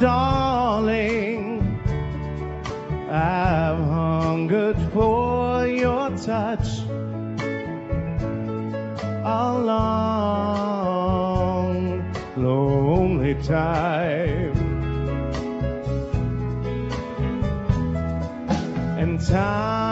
darling, I've hungered for your touch a long, lonely time. And time